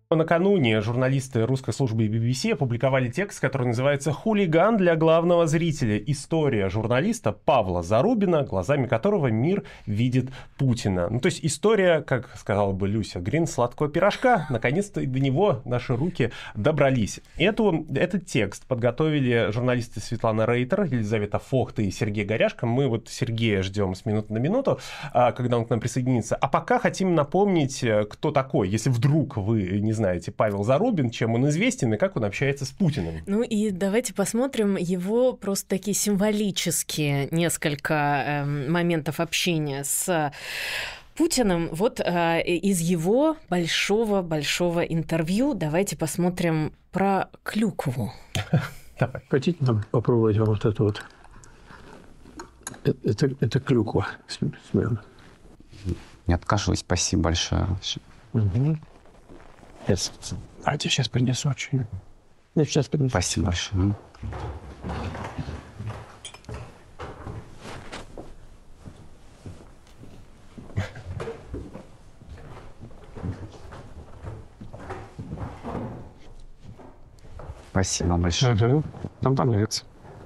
Накануне журналисты русской службы BBC опубликовали текст, который называется «Хулиган для главного зрителя. История журналиста Павла Зарубина, глазами которого мир видит Путина». Ну, то есть история, как сказала бы Люся Грин, сладкого пирожка. Наконец-то до него наши руки добрались. Этот текст подготовили журналисты Светлана Рейтер, Елизавета Фохта и Сергей Горяшко. Мы вот Сергея ждем с минуты на минуту, когда он к нам присоединится. А пока хотим напомнить, кто такой, если вдруг вы не знаете Павел Зарубин, чем он известен и как он общается с Путиным. Ну и давайте посмотрим его просто такие символические несколько моментов общения с Путиным. Вот из его большого-большого интервью давайте посмотрим про клюкву. Давай. Хотите нам попробовать вот это вот? Это клюква. Смело. Не откажусь, спасибо большое. Угу. А я тебе сейчас принесу очень. Я сейчас принесу. Спасибо большое. Спасибо большое. Нам понравится.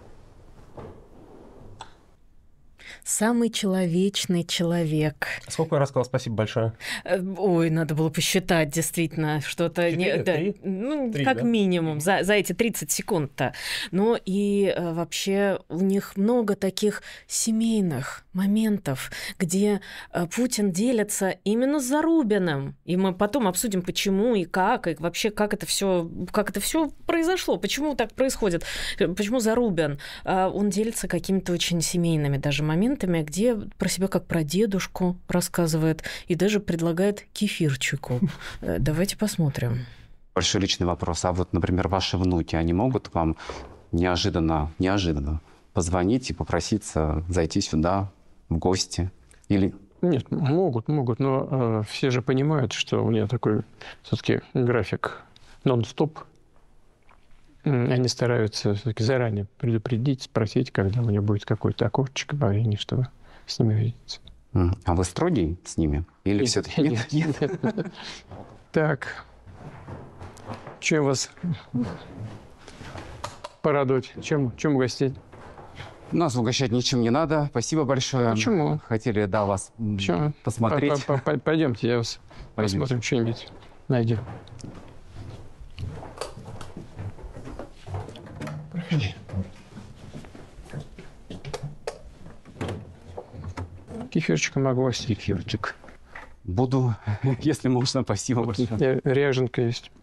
Самый человечный человек. Сколько раз сказал спасибо большое? Ой, надо было посчитать, действительно, что-то... 4, да, 3? ну, 3, как да? минимум, за эти 30 секунд-то. Но и вообще у них много таких семейных моментов, где Путин делится именно с Зарубиным. И мы потом обсудим, почему и вообще как это все произошло, почему так происходит, почему Зарубин. Он делится какими-то очень семейными даже моментами, где про себя как про дедушку рассказывает и даже предлагает кефирчику. Давайте посмотрим. Большой личный вопрос. А вот, например, ваши внуки, они могут вам неожиданно позвонить и попроситься зайти сюда в гости? Или... Нет, могут, но все же понимают, что у меня такой все-таки график нон-стоп. Они стараются все-таки заранее предупредить, спросить, когда у меня будет какой-то окошечко во времени, чтобы с ними видеться. А вы строгий с ними? Или все-таки нет? Так. Чем вас порадовать? Чем угостить? Нас угощать ничем не надо. Спасибо большое. Почему? Хотели, вас посмотреть. Пойдемте, я вас посмотрим, что-нибудь найдем. Проходи. Кефирчика могу вас. Кефирчик. Буду, если можно, спасибо большое. Ряженка есть.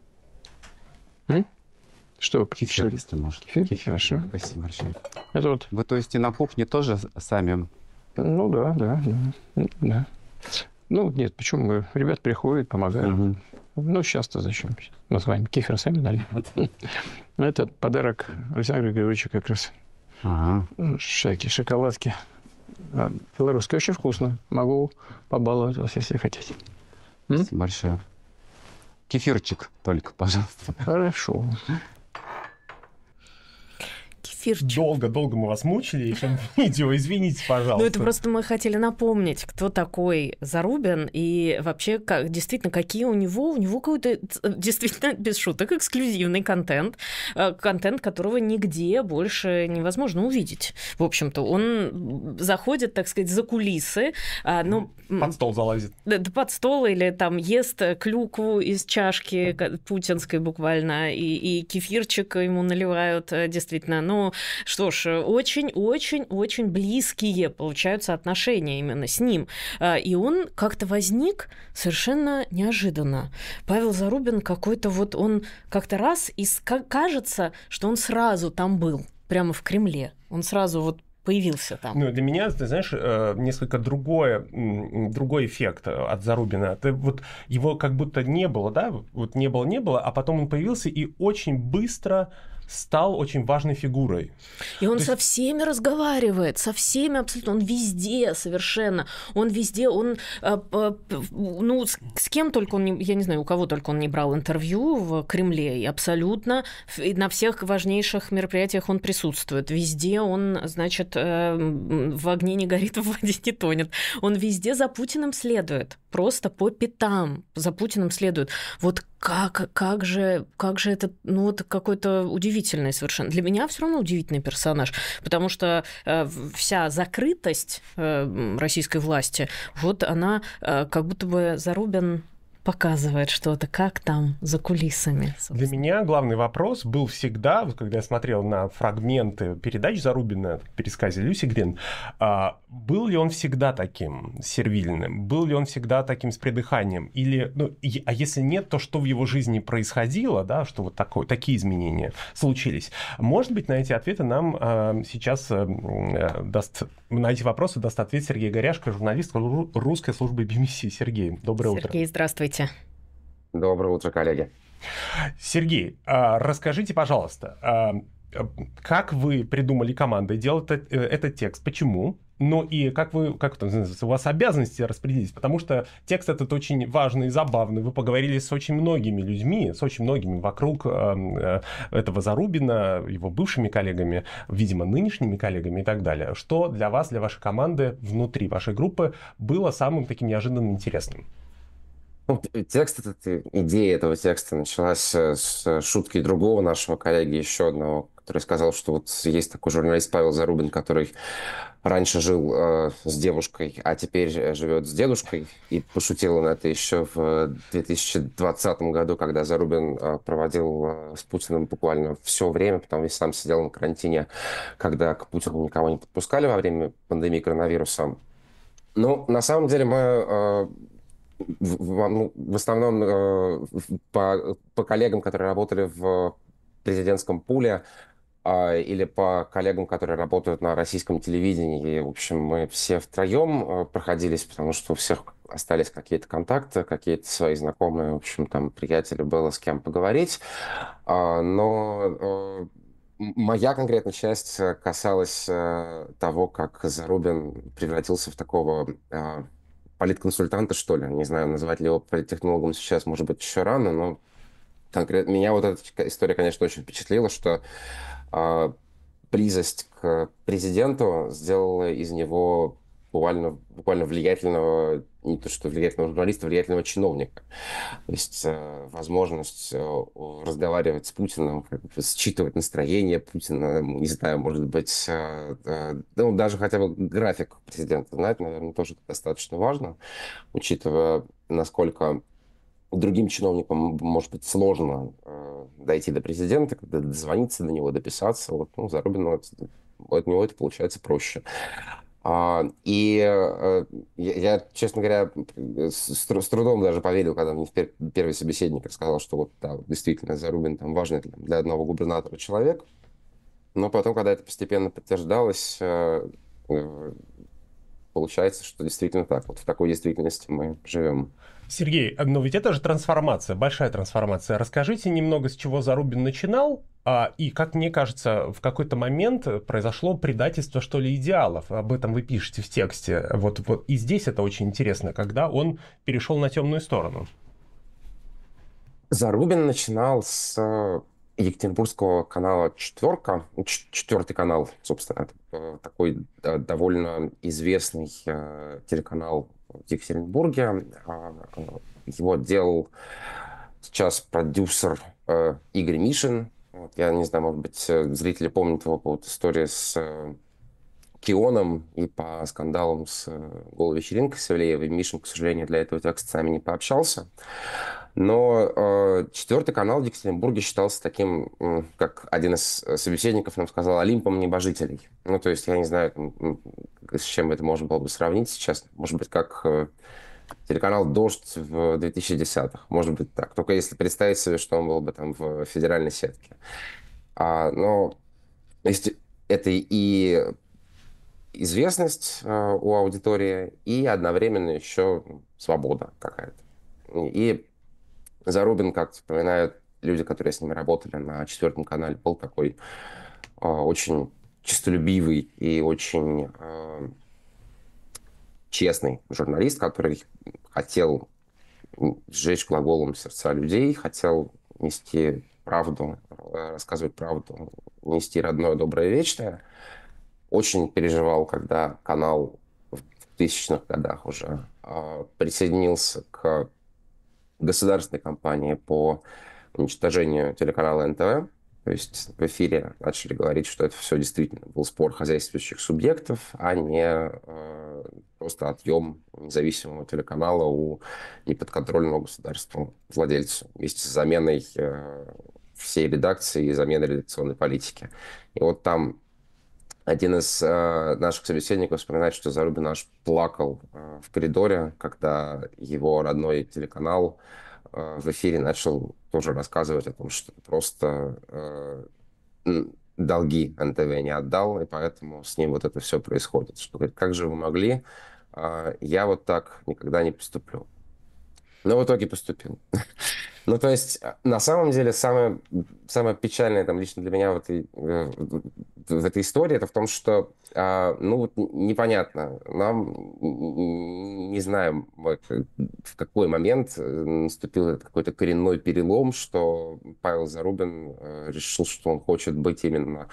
Что вы Кефир, если можно. Кефир? Хорошо. Спасибо большое. Это вот. Вы, то есть, и на кухне тоже сами? Ну, да. Ну, нет, почему? Ребят приходят, помогают. Угу. Ну, сейчас-то зачем? Мы с вами кефир сами налили. Это подарок Александра Григорьевича как раз. Ага. Всякие шоколадки. Белорусские очень вкусно. Могу побаловать вас, если хотите. Спасибо большое. Кефирчик только, пожалуйста. Хорошо. Кефирчик. Долго мы вас мучили этим видео, извините, пожалуйста. Ну, это просто мы хотели напомнить, кто такой Зарубин и вообще, действительно, какие у него какой-то, действительно, без шуток, эксклюзивный контент, которого нигде больше невозможно увидеть. В общем-то, он заходит, так сказать, за кулисы. Под стол залазит. Под стол или там ест клюкву из чашки путинской буквально, и кефирчик ему наливают, действительно. Ну, что ж, очень-очень-очень близкие получаются отношения именно с ним. И он как-то возник совершенно неожиданно. Павел Зарубин какой-то вот, он как-то раз, и кажется, что он сразу там был, прямо в Кремле. Он сразу вот появился там. Ну, для меня, ты знаешь, несколько другой эффект от Зарубина. Это вот его как будто не было, да? Вот не было, а потом он появился и очень быстро стал очень важной фигурой. И он со всеми разговаривает, со всеми абсолютно, он везде совершенно, он везде, он, ну, с кем только он, я не знаю, у кого только он не брал интервью в Кремле, и абсолютно на всех важнейших мероприятиях он присутствует, везде он, значит, в огне не горит, в воде не тонет, он везде за Путиным следует, просто по пятам за Путиным следует. Вот как же это, ну, вот какой-то удивительный совершенно. Для меня все равно удивительный персонаж, потому что вся закрытость российской власти, вот она как будто бы Зарубин показывает что-то, как там за кулисами. Собственно. Для меня главный вопрос был всегда, вот когда я смотрел на фрагменты передач Зарубина в пересказе Люси Грин, был ли он всегда таким сервильным? Был ли он всегда таким с придыханием? Или, ну, а если нет, то что в его жизни происходило, да, что вот такие изменения случились? Может быть, на эти ответы нам сейчас на эти вопросы даст ответ Сергей Горяшко, журналист русской службы BBC. Сергей, доброе утро. Сергей, здравствуйте. Доброе утро, коллеги. Сергей, расскажите, пожалуйста, как вы придумали командой делать этот текст? Почему? Ну и как это называется, у вас обязанности распределить? Потому что текст этот очень важный и забавный. Вы поговорили с очень многими людьми, с очень многими вокруг этого Зарубина, его бывшими коллегами, видимо, нынешними коллегами и так далее. Что для вас, для вашей команды, внутри вашей группы было самым таким неожиданным интересным? Ну, идея этого текста началась с шутки другого нашего коллеги, еще одного, который сказал, что вот есть такой журналист Павел Зарубин, который раньше жил с девушкой, а теперь живет с дедушкой. И пошутил он это еще в 2020 году, когда Зарубин проводил с Путиным буквально все время, потому что сам сидел на карантине, когда к Путину никого не подпускали во время пандемии коронавируса. Ну, на самом деле мы... В основном по коллегам, которые работали в президентском пуле, или по коллегам, которые работают на российском телевидении. И, в общем, мы все втроем проходились, потому что у всех остались какие-то контакты, какие-то свои знакомые, в общем, там, приятели, было с кем поговорить. Но моя конкретная часть касалась того, как Зарубин превратился в такого... политконсультанта, что ли. Не знаю, называть ли его политтехнологом сейчас, может быть, еще рано, но конкретно меня вот эта история, конечно, очень впечатлила, что близость к президенту сделала из него буквально влиятельного, не то что влиятельного журналиста, влиятельного чиновника. То есть возможность разговаривать с Путиным, считывать настроение Путина, не знаю, может быть, ну, даже хотя бы график президента знать, наверное, тоже достаточно важно, учитывая, насколько другим чиновникам может быть сложно дойти до президента, когда дозвониться до него, дописаться. Вот, ну, Зарубину от него это получается проще. Я, честно говоря, с трудом даже поверил, когда мне первый собеседник рассказал, что вот, да, действительно, Зарубин там важный для одного губернатора человек. Но потом, когда это постепенно подтверждалось, получается, что действительно так. Вот в такой действительности мы живем. Сергей, но ведь это же трансформация, большая трансформация. Расскажите немного, с чего Зарубин начинал, и, как мне кажется, в какой-то момент произошло предательство, что ли, идеалов. Об этом вы пишете в тексте. Вот, и здесь это очень интересно, когда он перешел на темную сторону. Зарубин начинал с екатеринбургского канала «Четверка». Четвертый канал, собственно, это такой довольно известный телеканал в Екатеринбурге. Его делал сейчас продюсер Игорь Мишин. Я не знаю, может быть, зрители помнят его по истории с Кионом и по скандалам с голой вечеринкой с Ивлеевой. Мишин, к сожалению, для этого текста с нами не пообщался. Но четвертый канал в Екатеринбурге считался таким, как один из собеседников нам сказал, Олимпом небожителей. Ну, то есть, я не знаю, с чем это можно было бы сравнить сейчас. Может быть, как телеканал «Дождь» в 2010-х. Может быть, так. Только если представить себе, что он был бы там в федеральной сетке. Но это и известность у аудитории, и одновременно еще свобода какая-то. И Зарубин, как вспоминают люди, которые с ними работали на четвертом канале, был такой очень честолюбивый и очень честный журналист, который хотел сжечь глаголом сердца людей, хотел нести правду, рассказывать правду, нести родное, доброе, вечное. Очень переживал, когда канал в 2000-х годах уже присоединился к государственной кампании по уничтожению телеканала НТВ. То есть в эфире начали говорить, что это все действительно был спор хозяйствующих субъектов, а не просто отъем независимого телеканала у неподконтрольного государству владельцу вместе с заменой всей редакции и заменой редакционной политики. И вот там один из наших собеседников вспоминает, что Зарубин аж плакал в коридоре, когда его родной телеканал в эфире начал тоже рассказывать о том, что просто долги НТВ не отдал, и поэтому с ним вот это все происходит. Что, говорит, как же вы могли? Я вот так никогда не поступлю. Но в итоге поступил. Ну, то есть, на самом деле, самое печальное там лично для меня в этой истории, это в том, что, ну, вот непонятно. Нам не знаем, в какой момент наступил этот какой-то коренной перелом, что Павел Зарубин решил, что он хочет быть именно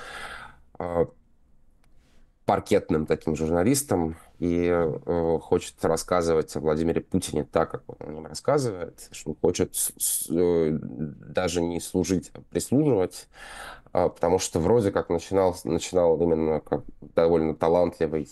паркетным таким журналистом и хочет рассказывать о Владимире Путине так, как он о нем рассказывает, что он хочет даже не служить, а прислуживать, потому что вроде как начинал именно как довольно талантливый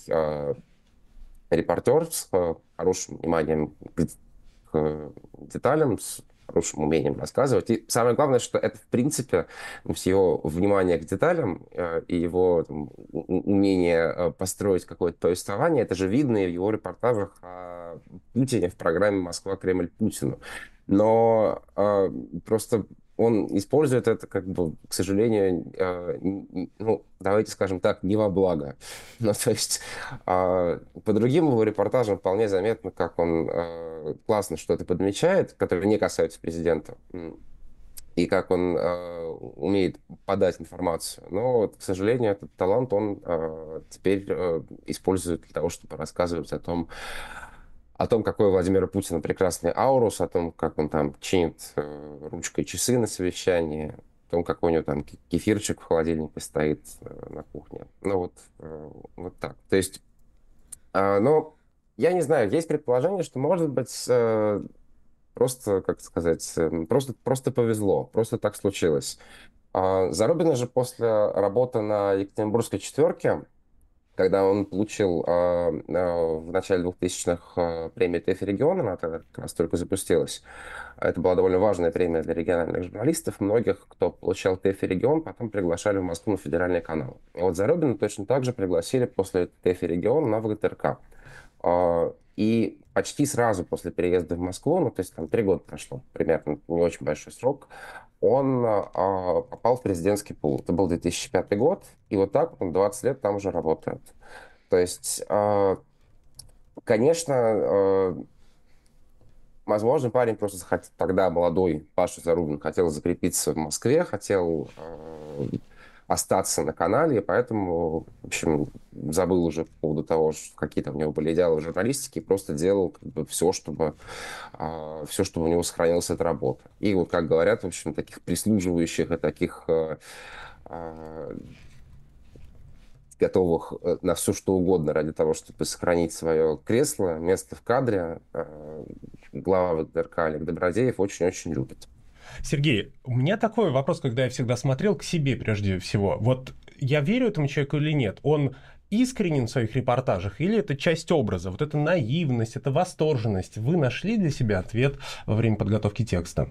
репортер с хорошим вниманием к деталям, с хорошим умением рассказывать. И самое главное, что это, в принципе, с его внимания к деталям и его там, умение построить какое-то повествование, это же видно и в его репортажах о Путине в программе «Москва, Кремль, Путину». Но просто он использует это, как бы, к сожалению, ну, давайте скажем так, не во благо. Ну, то есть по другим его репортажам вполне заметно, как он классно что-то подмечает, которые не касаются президента, и как он умеет подать информацию. Но, вот, к сожалению, этот талант он теперь использует для того, чтобы рассказывать о том, какой у Владимира Путина прекрасный аурус, о том, как он там чинит ручкой часы на совещании, о том, какой у него там кефирчик в холодильнике стоит на кухне. Ну вот так. То есть, но я не знаю, есть предположение, что, может быть, просто, как сказать, просто повезло, просто так случилось. Зарубина же после работы на Екатеринбургской четверке, когда он получил в начале 2000-х премию ТЭФ региона, она тогда как раз только запустилась. Это была довольно важная премия для региональных журналистов. Многих, кто получал ТЭФ регион, потом приглашали в Москву на федеральный канал. И вот Зарубина точно так же пригласили после ТЭФ региона на ВГТРК. И почти сразу после переезда в Москву, ну, то есть там 3 года прошло, примерно, не очень большой срок, он попал в президентский пул. Это был 2005 год, и вот так он 20 лет там уже работает. То есть, конечно, возможно, парень просто захотел, тогда молодой Паша Зарубин хотел закрепиться в Москве, хотел остаться на канале, и поэтому, в общем, забыл уже по поводу того, какие там у него были идеалы в журналистике, и просто делал как бы все, чтобы у него сохранилась эта работа. И вот, как говорят, в общем, таких прислуживающих и таких готовых на все что угодно ради того, чтобы сохранить свое кресло, место в кадре, глава ВГТРК Олег Добродеев очень-очень любит. Сергей, у меня такой вопрос, когда я всегда смотрел к себе прежде всего. Вот я верю этому человеку или нет? Он искренен в своих репортажах или это часть образа? Вот эта наивность, эта восторженность. Вы нашли для себя ответ во время подготовки текста?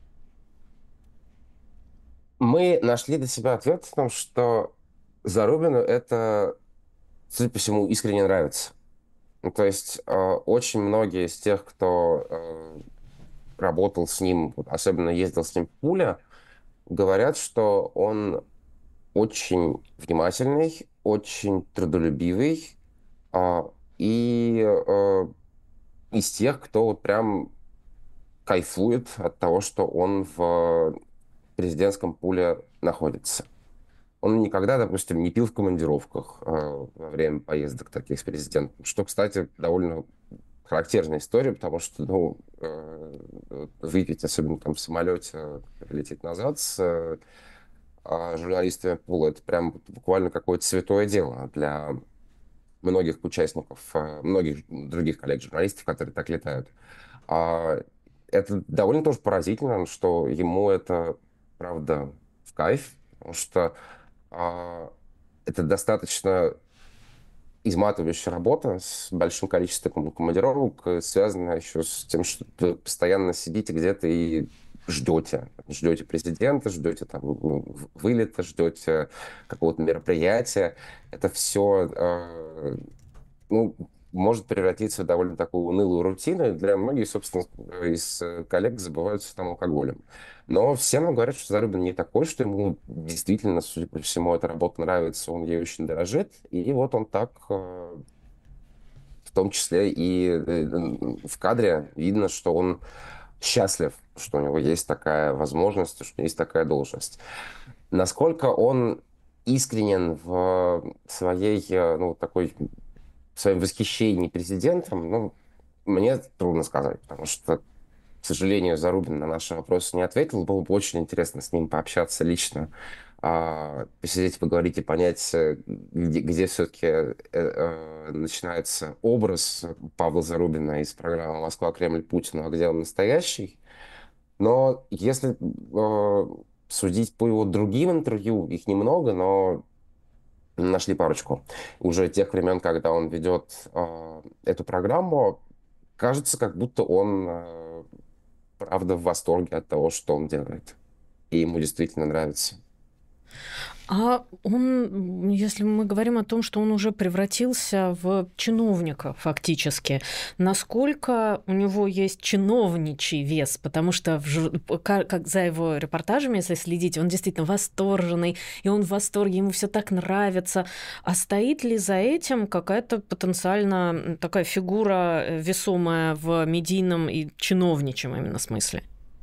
Мы нашли для себя ответ в том, что Зарубину это, судя по всему, искренне нравится. Ну, то есть очень многие из тех, кто работал с ним, особенно ездил с ним в Пуля, говорят, что он очень внимательный, очень трудолюбивый и из тех, кто вот прям кайфует от того, что он в президентском пуле находится. Он никогда, допустим, не пил в командировках во время поездок таких с президентом, что, кстати, довольно характерная история, потому что, ну, выпить, особенно там в самолете, лететь назад с журналистами пула, это прям буквально какое-то святое дело для многих участников, многих других коллег-журналистов, которые так летают. это довольно тоже поразительно, что ему это, правда, в кайф, потому что это достаточно изматывающая работа с большим количеством командировок, связанная еще с тем, что вы постоянно сидите где-то и ждете. Ждете президента, ждете там вылета, ждете какого-то мероприятия. Это все может превратиться в довольно такую унылую рутину. И для многих, собственно, из коллег забываются там алкоголем. Но все нам говорят, что Зарубин не такой, что ему действительно, судя по всему, эта работа нравится, он ей очень дорожит. И вот он так, в том числе и в кадре, видно, что он счастлив, что у него есть такая возможность, что есть такая должность. Насколько он искренен в своей, в своем восхищении президентом, мне трудно сказать, потому что, к сожалению, Зарубин на наши вопросы не ответил. Было бы очень интересно с ним пообщаться лично, посидеть, поговорить и понять, где все-таки начинается образ Павла Зарубина из программы «Москва, Кремль, Путин», а где он настоящий. Но если судить по его другим интервью, их немного, но нашли парочку. Уже тех времен, когда он ведет эту программу, кажется, как будто он, правда, в восторге от того, что он делает. И ему действительно нравится. А он, если мы говорим о том, что он уже превратился в чиновника фактически, насколько у него есть чиновничий вес? Потому что как за его репортажами, если следить, он действительно восторженный, и он в восторге, ему все так нравится. А стоит ли за этим какая-то потенциально такая фигура весомая в медийном и чиновничьем именно смысле?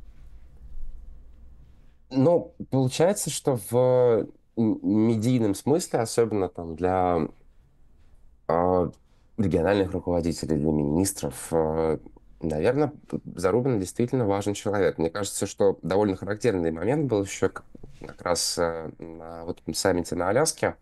Получается, что в медийном смысле, особенно там для региональных руководителей, для министров, наверное, Зарубин действительно важен человек. Мне кажется, что довольно характерный момент был еще как раз на вот этом саммите на Аляске,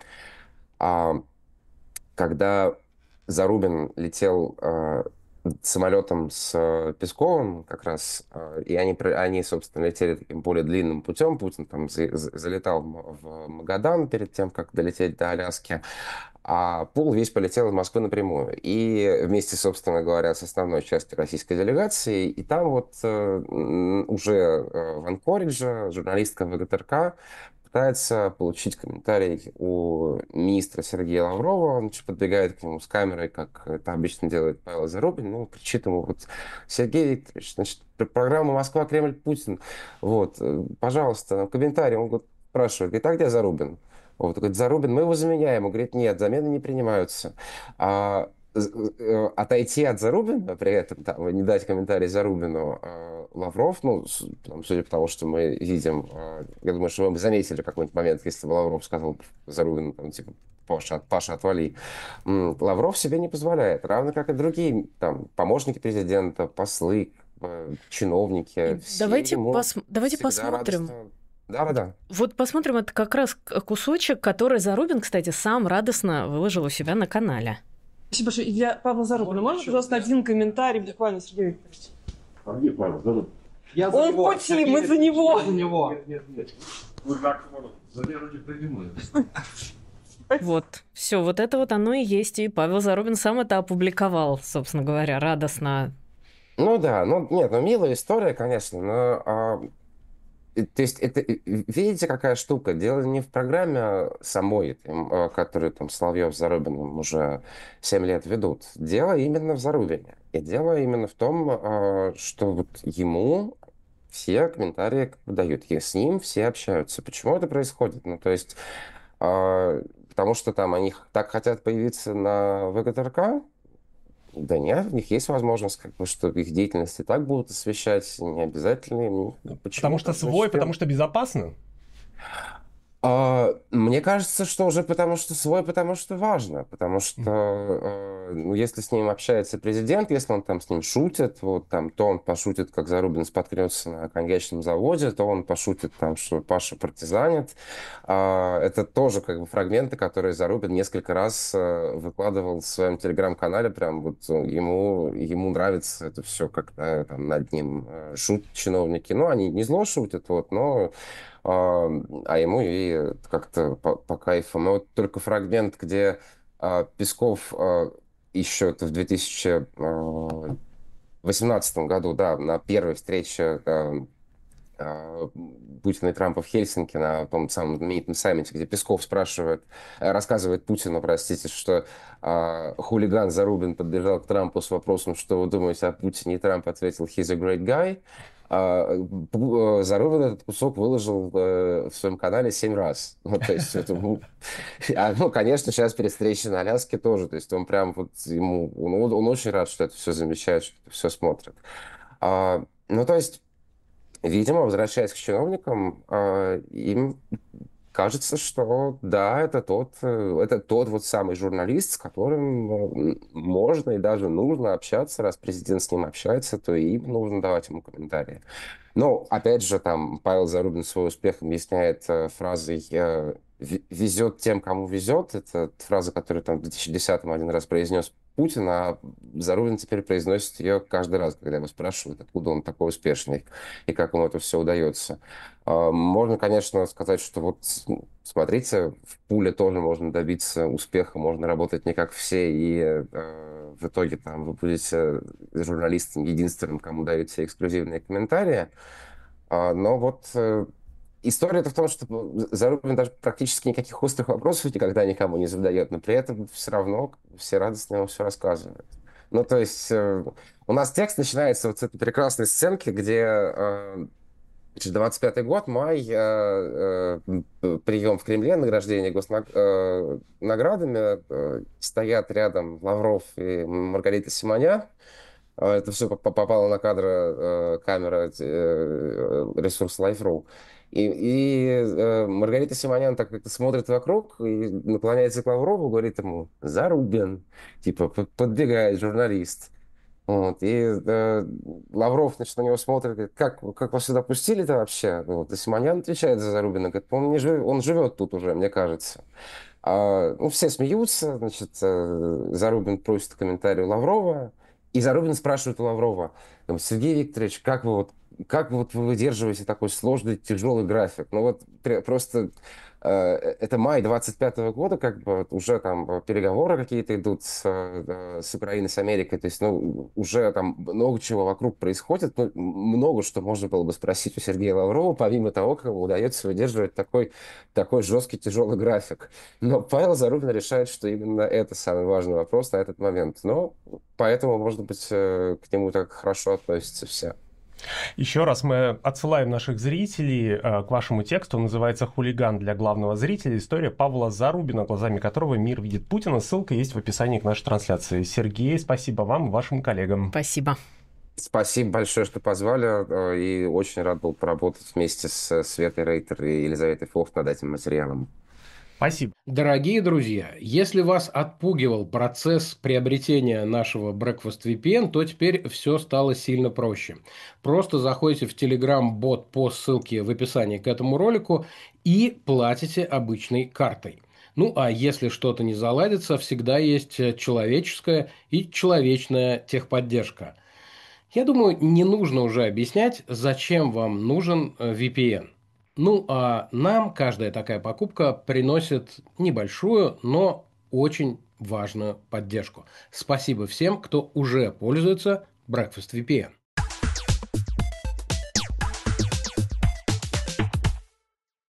когда Зарубин летел самолетом с Песковым как раз, и они, собственно, летели таким более длинным путем. Путин там залетал в Магадан перед тем, как долететь до Аляски, а Пул весь полетел из Москвы напрямую. И вместе, собственно говоря, с основной частью российской делегации. И там вот уже в Анкоридже журналистка ВГТРК пытается получить комментарий у министра Сергея Лаврова. Он подбегает к нему с камерой, как это обычно делает Павел Зарубин. Кричит ему: Сергей Викторович, значит, программа «Москва, Кремль, Путин». Пожалуйста, комментарий. Он спрашивает: а где Зарубин? Говорит: Зарубин, мы его заменяем. Он говорит: нет, замены не принимаются. Отойти от Зарубина, при этом не дать комментарий Зарубину, Лавров, судя по тому, что мы видим, я думаю, что вы бы заметили какой-нибудь момент, если бы Лавров сказал Зарубину, Паша, отвали. Лавров себе не позволяет, равно как и другие помощники президента, послы, чиновники. Давайте посмотрим. Да. Вот посмотрим, это как раз кусочек, который Зарубин, кстати, сам радостно выложил у себя на канале. Спасибо большое. Для Павла Зарубина можно, пожалуйста, один комментарий буквально, Сергей Викторович? А где Павел Зарубин? Он в пути, мы за него. Нет. Вы как задержите. Вот, все, вот это вот оно и есть. И Павел Зарубин сам это опубликовал, собственно говоря, радостно. Милая история, конечно, но... То есть, это, видите, какая штука? Дело не в программе самой, которую там Соловьев с Зарубиным уже 7 лет ведут. Дело именно в Зарубине. И дело именно в том, что ему все комментарии дают. И с ним все общаются. Почему это происходит? Потому что там они так хотят появиться на ВГТРК? Да нет, у них есть возможность, что их деятельность и так будут освещать, не обязательно. Потому что свой, потому что безопасно? Мне кажется, что уже потому что свой, потому что важно, потому что ну, если с ним общается президент, если он там с ним шутит, вот там, то он пошутит, как Зарубин споткнется на коньячном заводе, то он пошутит там, что Паша партизанит. Это тоже как бы фрагменты, которые Зарубин несколько раз выкладывал в своем телеграм-канале, прям вот ему нравится это все, когда там над ним шутят чиновники. Ну, они не зло шутят, вот, но ему и как-то по кайфу. Но вот только фрагмент, где Песков еще это в 2018 году, да, на первой встрече Путина и Трампа в Хельсинки на том самом знаменитом саммите, где Песков рассказывает Путину, простите, что хулиган Зарубин подбежал к Трампу с вопросом, что вы думаете о Путине, и Трамп ответил «He's a great guy». Зарубин этот кусок выложил в своем канале 7 раз. Ну, то есть, ну, конечно, сейчас перед встречей на Аляске тоже. То есть он прям вот он очень рад, что это все замечает, что это все смотрит. Ну, то есть, видимо, возвращаясь к чиновникам, им кажется, что да, это тот вот самый журналист, с которым можно и даже нужно общаться. Раз президент с ним общается, то и им нужно давать ему комментарии. Но, опять же, там Павел Зарубин свой успех объясняет фразой «везет тем, кому везет». Это фраза, которую там в 2010-м один раз произнес Путин, а Зарубин теперь произносит ее каждый раз, когда его спрашивают, откуда он такой успешный и как ему это все удается. Можно, конечно, сказать, что вот смотрите, в пуле тоже можно добиться успеха, можно работать не как все, и в итоге там вы будете журналистом единственным, кому дают все эксклюзивные комментарии. Но вот история-то в том, что Зарубин даже практически никаких острых вопросов никогда никому не задает, но при этом все равно все радостно ему все рассказывают. Ну, то есть у нас текст начинается вот с этой прекрасной сценки, где 25-й год, май, прием в Кремле, награждение наградами, стоят рядом Лавров и Маргарита Симонян. Это все попало на кадр камера ресурс Life.ru. И Маргарита Симонян так как-то смотрит вокруг и наклоняется к Лаврову, говорит ему «Зарубин», типа подбегает журналист. Вот, и Лавров, значит, на него смотрит, говорит, как вас сюда пустили-то вообще? Вот, и Симонян отвечает за Зарубина, говорит, он живет тут уже, мне кажется. Ну, все смеются, значит, Зарубин просит комментарий у Лаврова, и Зарубин спрашивает у Лаврова, Сергей Викторович, как вы вы выдерживаете такой сложный, тяжелый график? Ну вот просто это май 25-го года, как бы уже там переговоры какие-то идут с Украиной, с Америкой, то есть, ну, уже там много чего вокруг происходит, ну, много что можно было бы спросить у Сергея Лаврова, помимо того, как ему удается выдерживать такой жесткий, тяжелый график. Но Павел Зарубин решает, что именно это самый важный вопрос на этот момент. Но поэтому, может быть, к нему так хорошо относятся все. Еще раз мы отсылаем наших зрителей к вашему тексту. Он называется «Хулиган для главного зрителя. История Павла Зарубина, глазами которого мир видит Путина». Ссылка есть в описании к нашей трансляции. Сергей, спасибо вам и вашим коллегам. Спасибо. Спасибо большое, что позвали. И очень рад был поработать вместе с Светой Рейтер и Елизаветой Фохт над этим материалом. Спасибо. Дорогие друзья, если вас отпугивал процесс приобретения нашего Breakfast VPN, то теперь все стало сильно проще. Просто заходите в Telegram-бот по ссылке в описании к этому ролику и платите обычной картой. Ну, а если что-то не заладится, всегда есть человеческая и человечная техподдержка. Я думаю, не нужно уже объяснять, зачем вам нужен VPN. Ну, а нам каждая такая покупка приносит небольшую, но очень важную поддержку. Спасибо всем, кто уже пользуется Breakfast VPN.